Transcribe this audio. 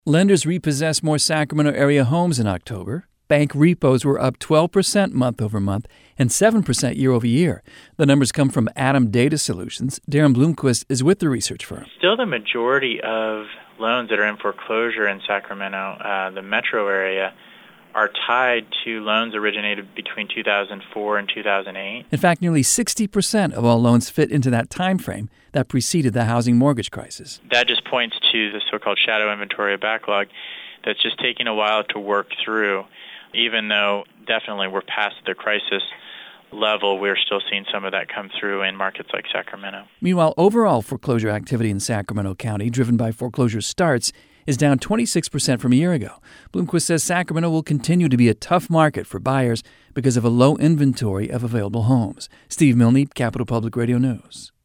Lenders repossessed more Sacramento area homes in October. Bank repos were up 12% month over month and 7% year over year. The numbers come from Adam Data Solutions. Darren Bloomquist is with the research firm. Still the majority of loans that are in foreclosure in Sacramento, the metro area, are tied to loans originated between 2004 and 2008. In fact, nearly 60% of all loans fit into that time frame that preceded the housing mortgage crisis. That just points to the so-called shadow inventory of backlog that's just taking a while to work through. Even though definitely we're past the crisis level, we're still seeing some of that come through in markets like Sacramento. Meanwhile, overall foreclosure activity in Sacramento County, driven by foreclosure starts, is down 26% from a year ago. Bloomquist says Sacramento will continue to be a tough market for buyers because of a low inventory of available homes. Steve Milne, Capital Public Radio News.